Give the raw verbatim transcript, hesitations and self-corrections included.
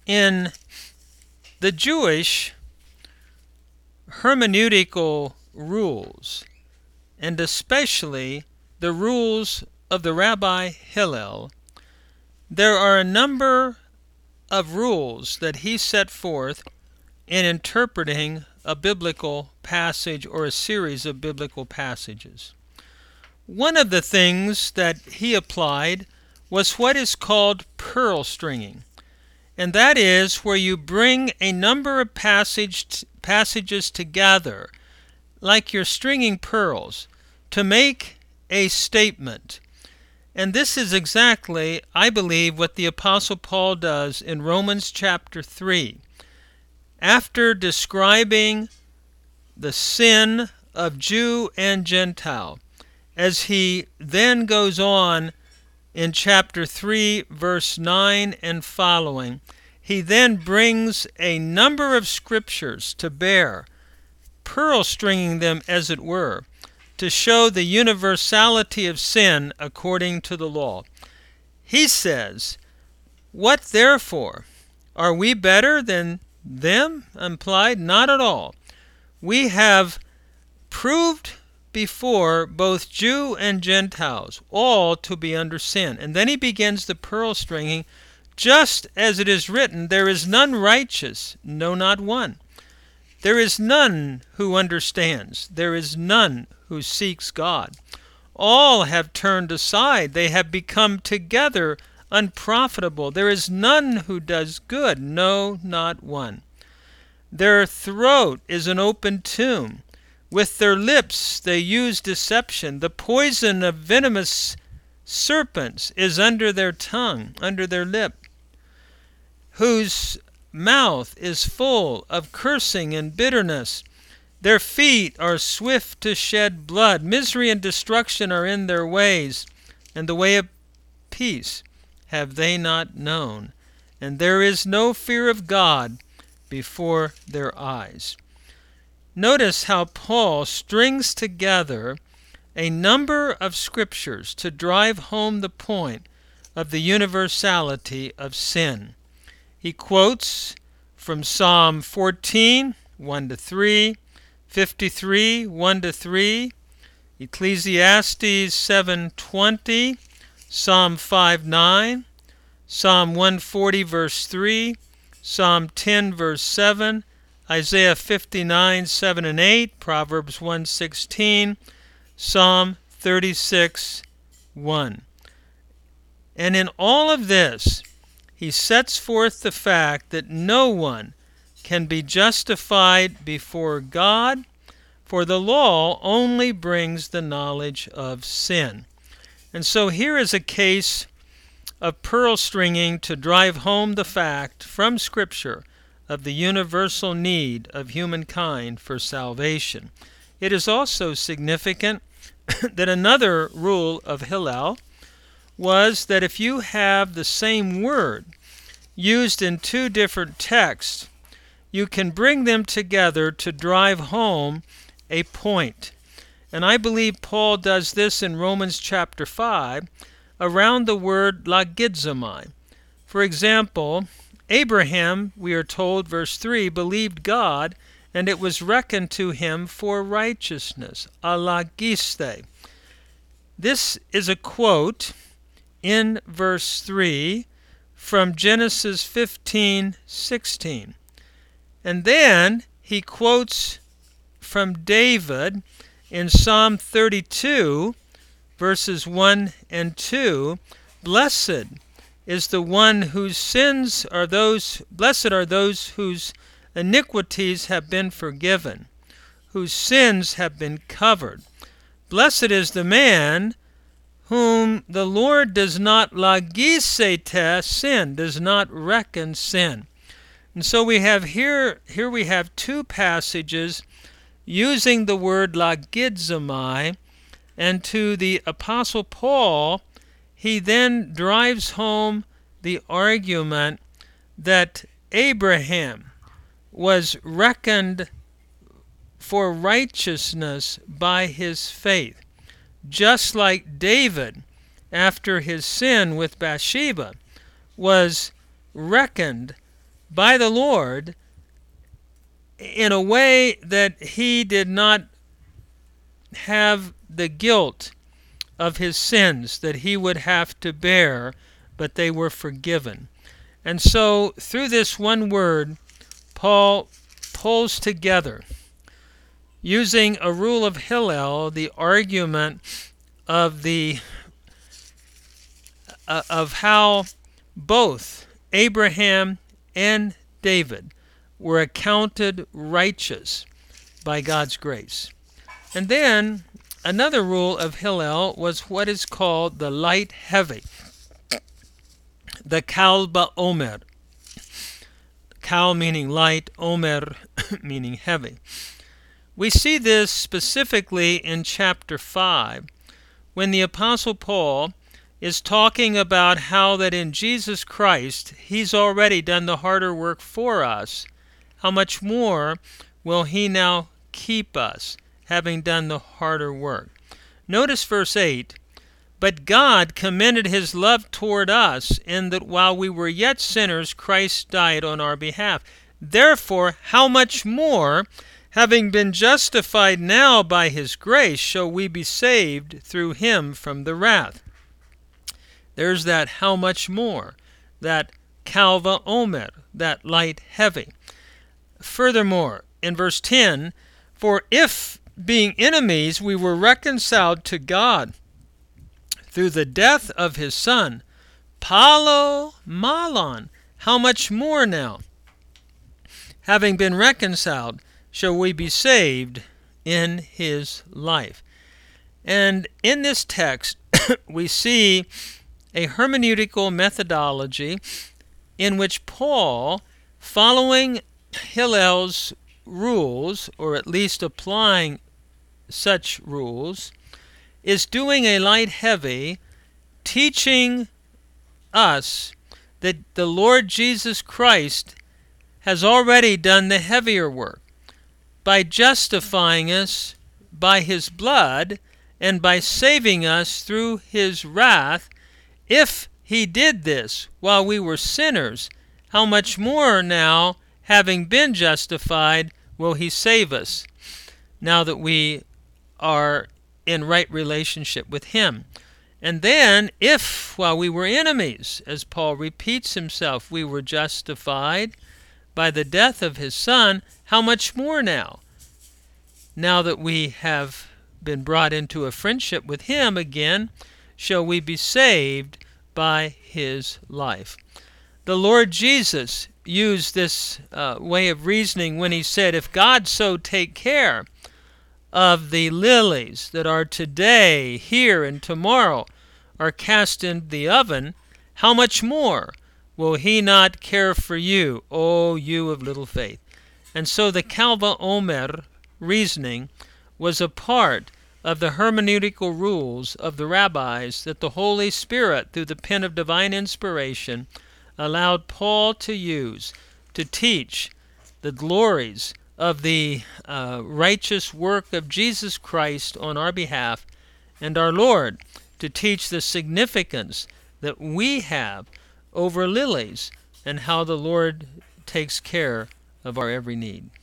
In the Jewish hermeneutical rules, and especially the rules of the Rabbi Hillel, there are a number of rules that he set forth in interpreting a biblical passage or a series of biblical passages. One of the things that he applied was what is called pearl stringing, and that is where you bring a number of passage, passages together, like you're stringing pearls, to make a statement. And this is exactly, I believe, what the Apostle Paul does in Romans chapter three. After describing the sin of Jew and Gentile, as he then goes on in chapter three, verse nine and following, he then brings a number of scriptures to bear, pearl stringing them as it were, to show the universality of sin according to the law. He says, "What therefore? Are we better than them?" Implied, not at all. We have proved before both Jew and Gentiles, all to be under sin. And then he begins the pearl stringing, just as it is written, "There is none righteous, no, not one. There is none who understands. There is none who seeks God. All have turned aside. They have become together unprofitable. There is none who does good, no, not one. Their throat is an open tomb. With their lips they use deception. The poison of venomous serpents is under their tongue, under their lip, whose mouth is full of cursing and bitterness. Their feet are swift to shed blood. Misery and destruction are in their ways, and the way of peace have they not known. And there is no fear of God before their eyes." Notice how Paul strings together a number of scriptures to drive home the point of the universality of sin. He quotes from Psalm fourteen, one to three, fifty-three, one to three, Ecclesiastes seven twenty, Psalm five nine, Psalm one forty verse three, Psalm ten verse seven, Isaiah fifty-nine, seven and eight, Proverbs one sixteen, Psalm thirty-six, one. And in all of this, he sets forth the fact that no one can be justified before God, for the law only brings the knowledge of sin. And so here is a case of pearl stringing to drive home the fact from Scripture of the universal need of humankind for salvation. It is also significant that another rule of Hillel was that if you have the same word used in two different texts, you can bring them together to drive home a point. And I believe Paul does this in Romans chapter five around the word logizomai. For example, Abraham, we are told, verse three, believed God, and it was reckoned to him for righteousness, alagiste. This is a quote in verse three from Genesis fifteen sixteen. And then he quotes from David in Psalm thirty-two, verses one and two, "Blessed is the one whose sins are those, blessed are those whose iniquities have been forgiven, whose sins have been covered. Blessed is the man whom the Lord does not lagisete sin, does not reckon sin." And so we have here, here we have two passages using the word logizomai, and to the Apostle Paul, he then drives home the argument that Abraham was reckoned for righteousness by his faith, just like David, after his sin with Bathsheba, was reckoned by the Lord in a way that he did not have the guilt of his sins that he would have to bear, but they were forgiven. And so through this one word, Paul pulls together, using a rule of Hillel, the argument of the uh, of how both Abraham and David were accounted righteous by God's grace. And then another rule of Hillel was what is called the light heavy, the Kal Omer. Kal meaning light, Omer meaning heavy. We see this specifically in chapter five, when the Apostle Paul is talking about how that in Jesus Christ he's already done the harder work for us. How much more will he now keep us, having done the harder work? Notice verse eight. But God commended his love toward us in that while we were yet sinners, Christ died on our behalf. Therefore, how much more, having been justified now by his grace, shall we be saved through him from the wrath? There's that how much more, that Kal Omer, that light heavy. Furthermore, in verse ten, for if being enemies we were reconciled to God through the death of his Son, Palo Malon, how much more now, having been reconciled, shall we be saved in his life? And in this text, we see a hermeneutical methodology in which Paul, following Hillel's rules, or at least applying such rules, is doing a light heavy, teaching us that the Lord Jesus Christ has already done the heavier work by justifying us by his blood and by saving us through his wrath. If he did this while we were sinners, how much more now, having been justified, will he save us now that we are in right relationship with him? And then, if while we were enemies, as Paul repeats himself, we were justified by the death of his Son, how much more now, now that we have been brought into a friendship with him again, shall we be saved by his life? The Lord Jesus used this uh, way of reasoning when he said, if God so take care of the lilies that are today, here, and tomorrow are cast in the oven, how much more will he not care for you, O you of little faith? And so the Kal Omer reasoning was a part of the hermeneutical rules of the rabbis that the Holy Spirit, through the pen of divine inspiration, allowed Paul to use to teach the glories of the uh, righteous work of Jesus Christ on our behalf, and our Lord to teach the significance that we have over lilies and how the Lord takes care of our every need.